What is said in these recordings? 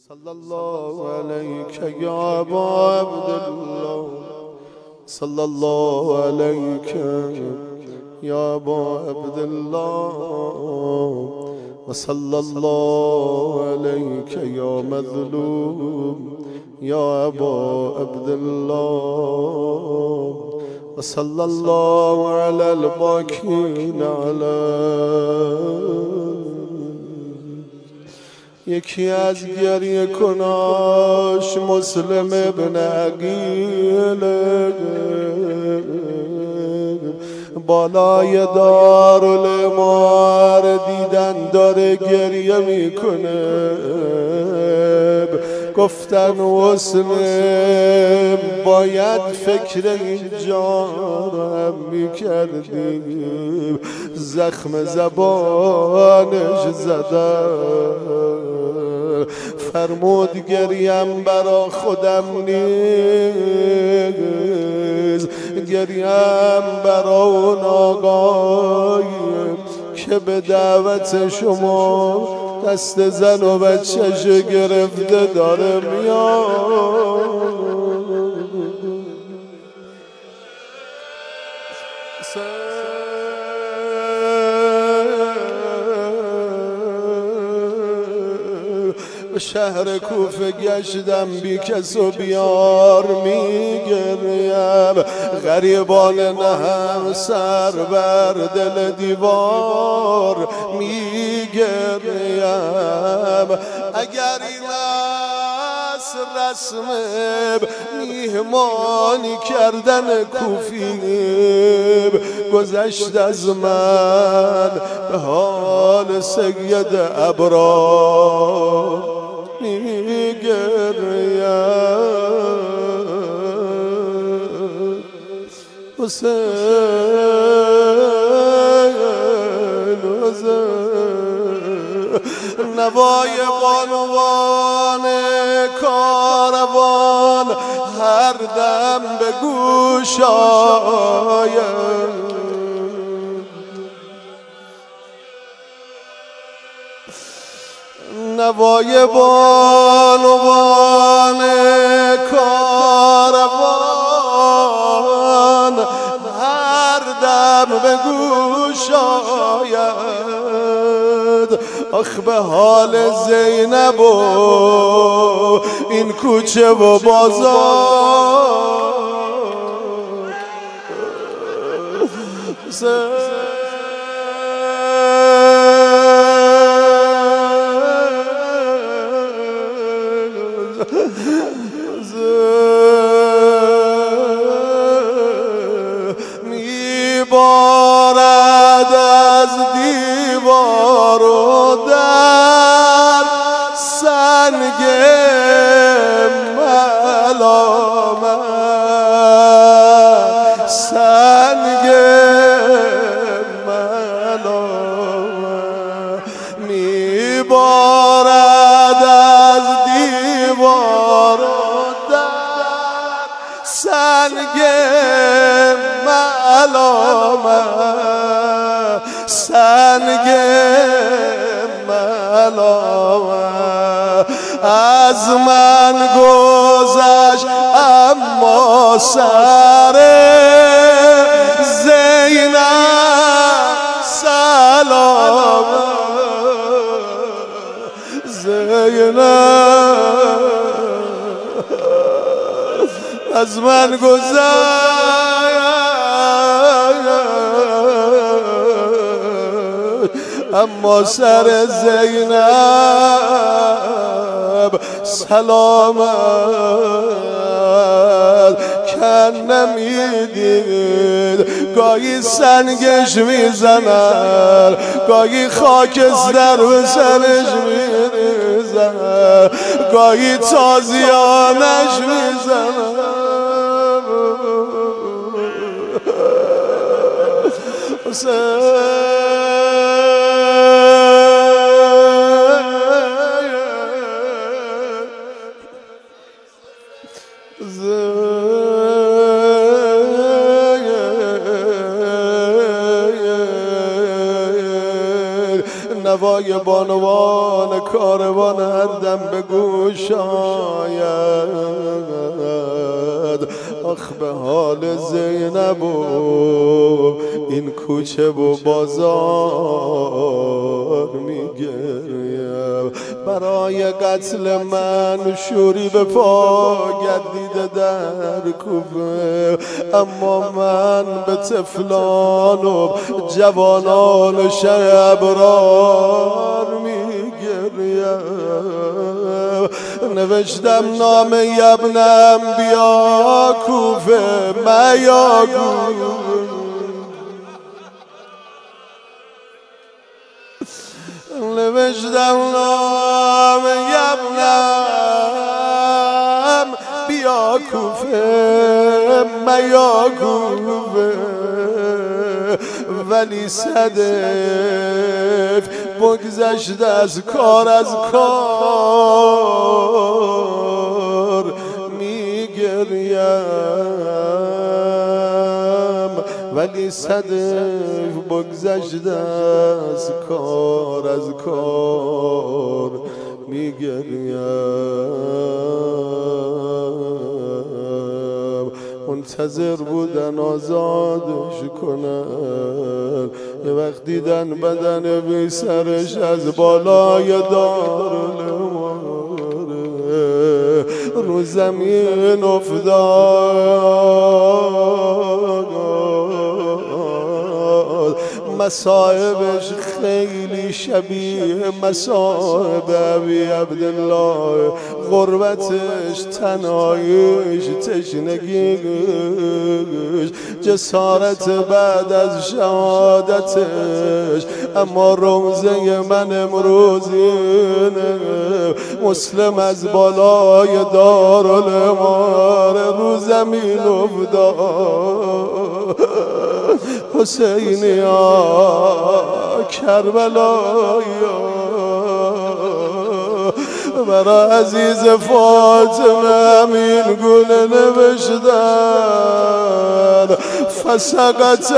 صلى الله عليك يا أبا عبد الله، صلى الله عليك يا أبا عبد الله، وصلى الله عليك يا مظلوم يا أبا عبد الله، وصلى الله على الباكين على یکی از گریه کناش مسلم ابن عقیل بالای دارالامار دیدن داره گریه میکنه. گفتن مسلم باید فکر اینجا هم میکردیم، زخم زبانش زدن. فرمود گریم برا خودم نیست، گریم برا اون آقایی که به دعوت شما دست زن و بچه‌ش گرفته داره میاد. شهر کوفه گشتم بی کس و بیار میگریم، غریبان نهم سر بر دل دیوار میگریم. اگر این است رسم میهمانی کردن کوفی، گذشت از من به حال سید ابرار میگریم. حسین نوای بانوان کاروان هر دم به گوش آید. نوای بانوان کاروان هر دم به گوش آید. آخ به حال زینب و این کوچه و بازار. میبارد از دیوار و در سنگ ملامت، سنگ ملامت. میبارد از دیوار و در سنگ ملامت، سنگ ملامت. از من گذشت اما سر زینب سلامت، زینب از من گذشت اما سر زینب سلامت. کن نمیدید گاهی سنگش میزنن، گاهی خاکستر به سرش میریزن، گاهی تازیانش میزنن. نوای بانوان کاروان هر دم به گوش آید. آخ به حال زینب و این کوچه و بازار میگریم. برای قتل من شوری به پا گردیده در کوفه، اما من به طفلان و جوانان شبرار میگریم. نوشتم نام ابنم بیا کوفه میاگو، نوشتم نام ابنم بیا کوفه میاگو، ولی صدف بگذشت از کار میگریم. ولی صدف بگذشت از کار میگریم. منتظر بودن آزادش کنن، یه وقت دیدن بدن بی سرش از بالای دارالماره رو زمین افتاد. مصائبش خیلی شبیه مصائب ابی عبدالله، غربتش، تنهاییش، تشنگیش، جسارت بعد از شهادتش. اما رمزه من امروز اینه، مسلم از بالای دارالماره رو زمین افتاد. حسینی کربلایی برای عزیز فاطمه همین گونه نوشتن. فسقط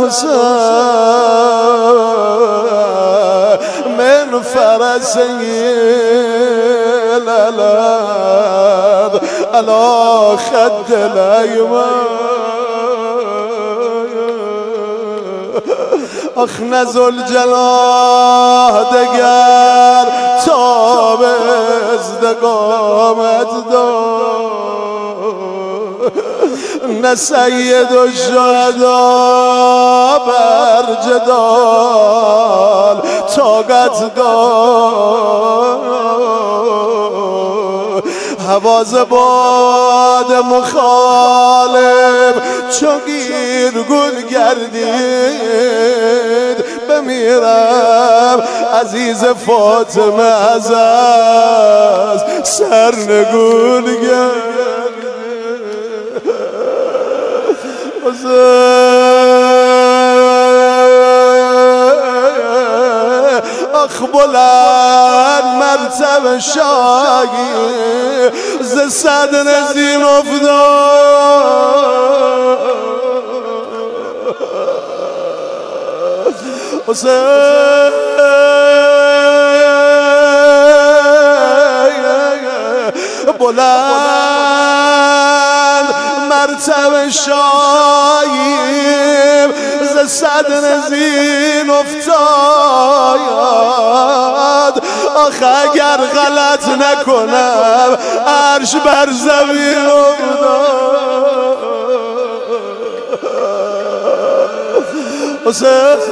الحسین من فرسه الالد علی خد الایمن. آخ نزل جلاه دگر تا به ازدقامت دار، نه سید و شهدا بر جدال طاقت دار. حواز باد مخالف چو گیرگون گردید، بمیرم عزیز فاطمه از سرنگون گردید. آخ بلند مرتبه شاگی ز صد نزین افتاد. بلند مرتبه شاییم ز صد نزین افتاد. آخه اگر غلط نکنم عرش بر زمین افتاد.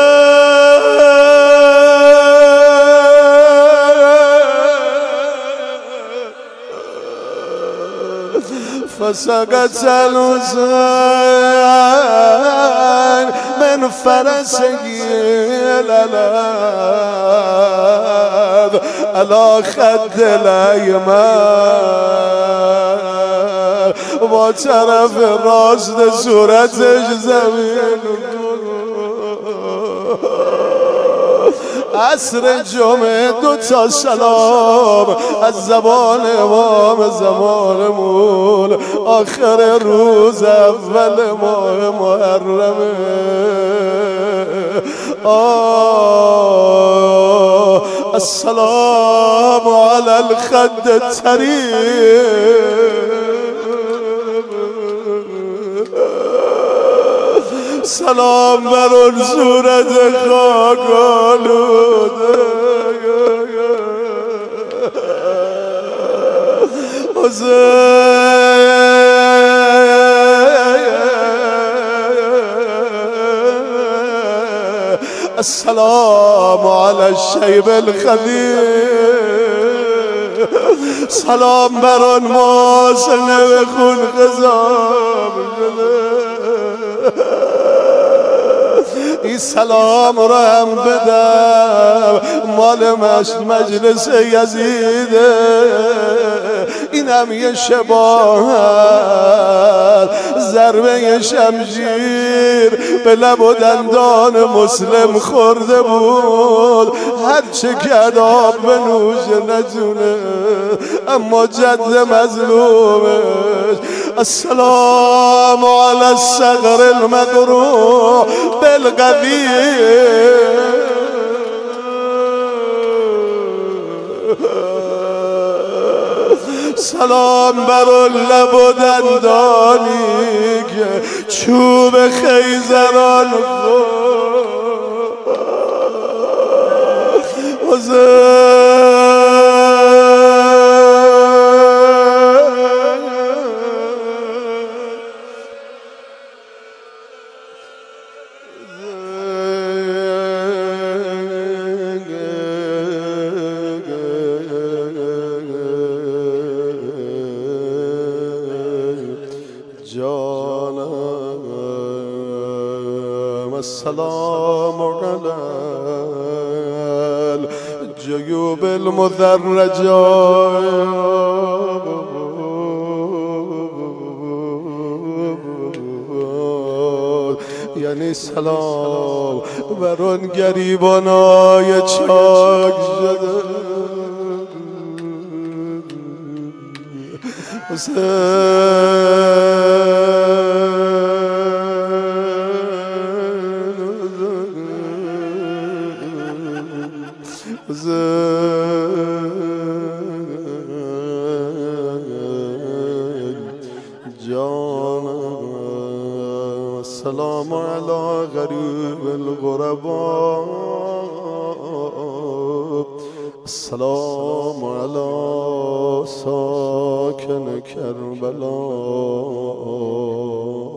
فسقط الحسین من فرسه الالد علی خد الایمن، با طرف راست صورتش زمین. عصر جمعه دوتا سلام از زبان امام زمانمون، آخر روز اول ماه محرمه. السلام على الخد التريم سلام بر اون صورت خاک آلوده السلام على الشیب الخدیر سلام بر اون ماسنه به خون خضاب شده این سلام را هم بدم مال مجلس یزیده اینم یه شباهت ضربه شمشیر به لب و دندان مسلم خورده بود هرچه کداب به نوش نجونه اما جد مظلومش السلام على الصغر المقروع بالقوی سلام بر اون لب و دندانی که چوب خیزران جانم السلام على الجيوب المدرجات یعنی سلام بر اون گریبانای چاک شده جانم السلام على غریب الغرباء السلام على ساکن کربلا